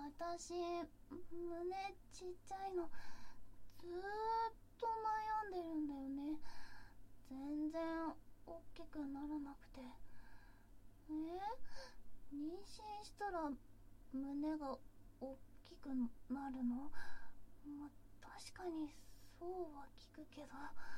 私、胸ちっちゃいのずーっと悩んでるんだよね。全然大きくならなくて。妊娠したら胸が大きくなるの？確かにそうは聞くけど、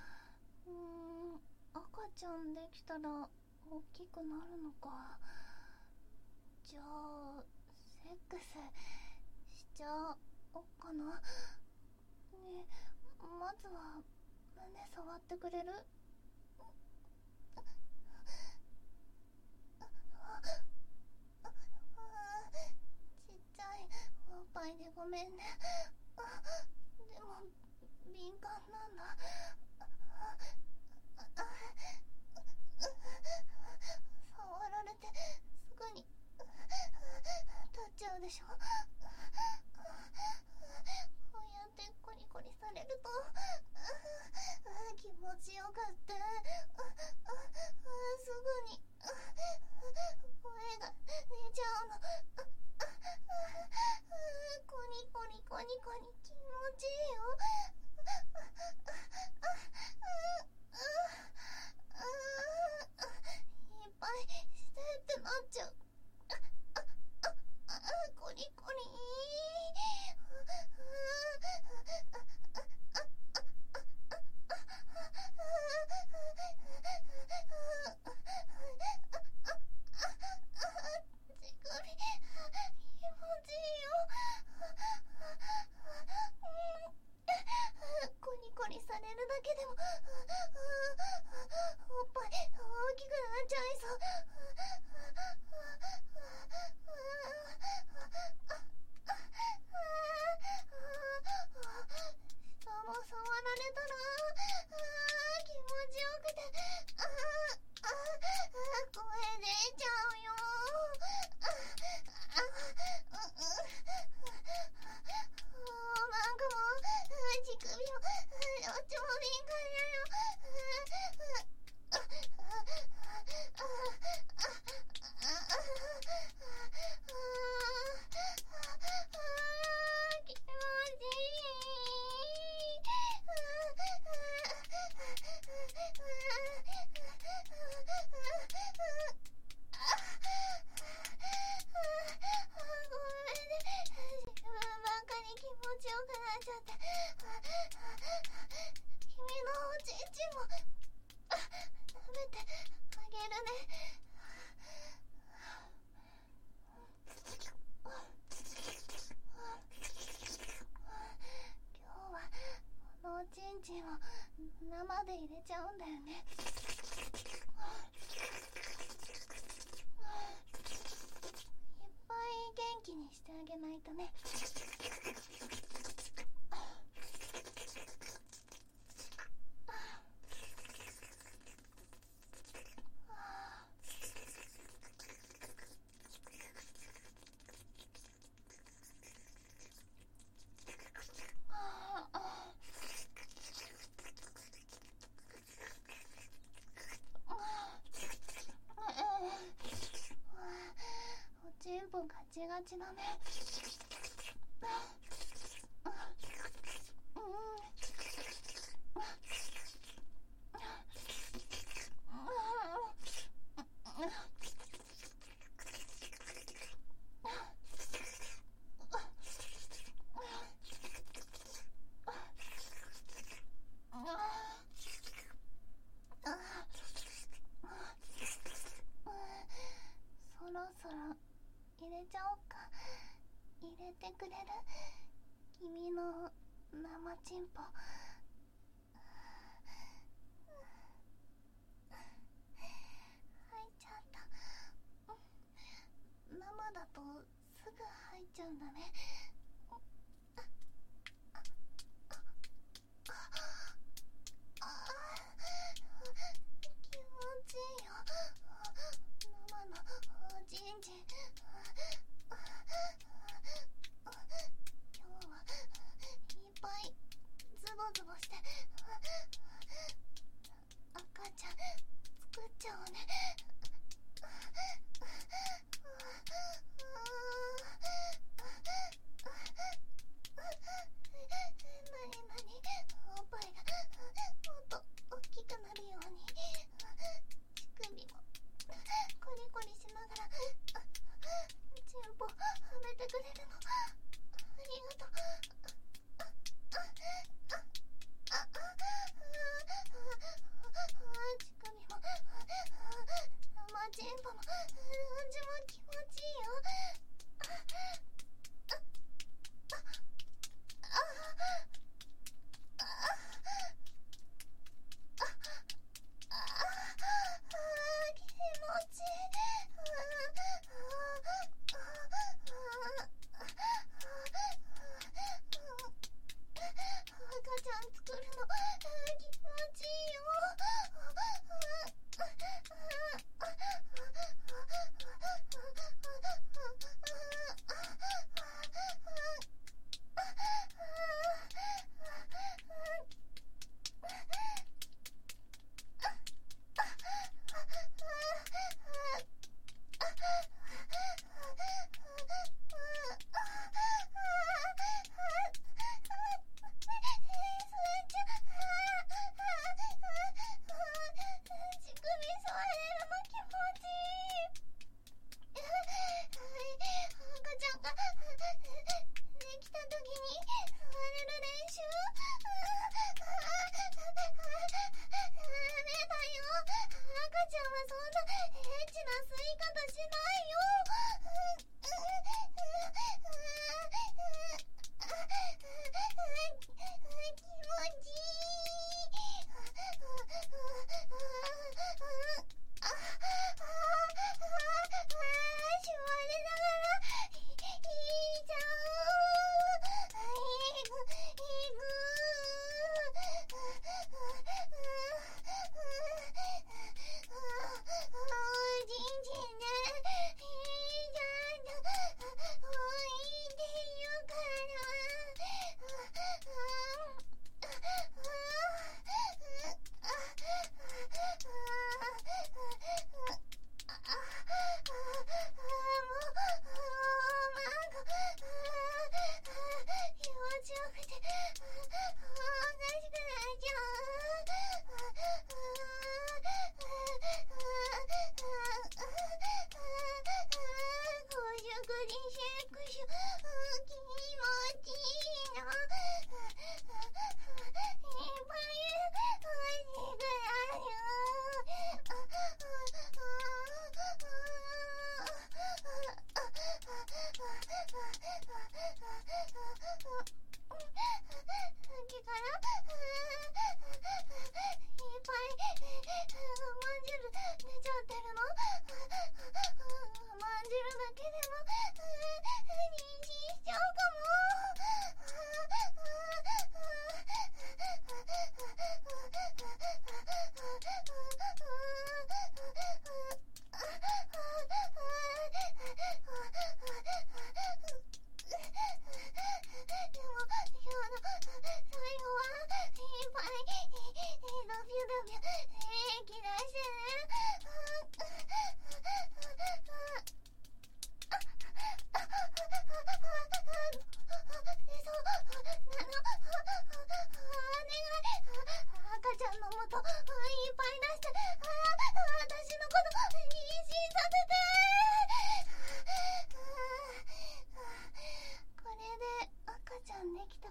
赤ちゃんできたら大きくなるのか。じゃあセックスしちゃおっかな。ね、まずは胸触ってくれる？ちっちゃいおっぱいでごめんね。でも敏感なんだ。触られてすぐに立っちゃうでしょ。こうやってコリコリされると気持ちよくってすぐに声が出ちゃうの。コリコリコリコリ気持ちいいよ。いっぱいしてってなっちゃう。コリコリ乳首気持ちいいよ。コリコリされるだけでもおっぱい大きくなっちゃいそう。下も触られたら気持ちよくて声出ちゃうよ。なんかもう乳首もどっちも敏感やよ。気持ちいい。ごめんね、自分ばっかり気持ちよくなっちゃって。君のおちんちんも舐めてあげるね。今日はこのおちんちんを生で入れちゃうんだよね。いっぱい元気にしてあげないとね。おちんぽガチガチだね。そろそろ入れちゃおっか。入れてくれる？君の生チンポ。入っちゃった。生だとすぐ入っちゃうんだね。気持ちいいよ。生のおちんちん。今日はいっぱいズボズボして赤ちゃん作っちゃおうね。 てくれるの。ありがとう。乳首もマジンバもどっちも気持ちいいよ。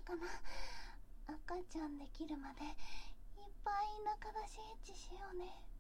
赤ちゃんできるまでいっぱい仲出しエッチしようね。